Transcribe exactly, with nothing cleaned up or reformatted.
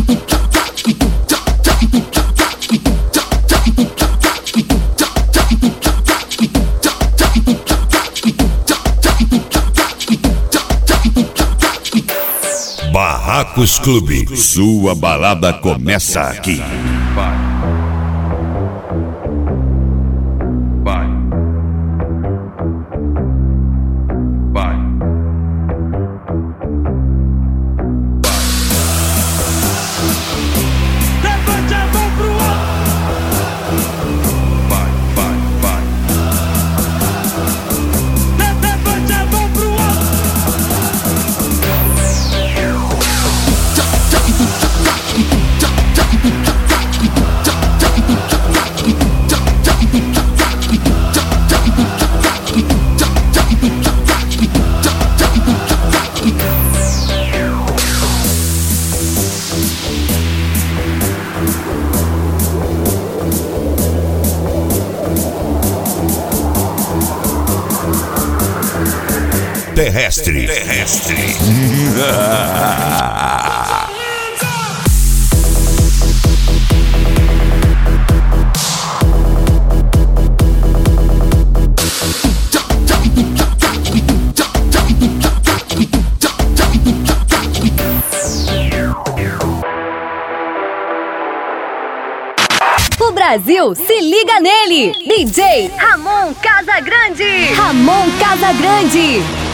Barracos Clube, sua balada começa aqui. Vai. Vai. Vai. Levante a mão pro alto. Vai, vai, vai. Levante a mão pro alto. Terrestre. Terrestre. O Brasil se liga nele. D J Ramon Casagrande. Ramon Casagrande.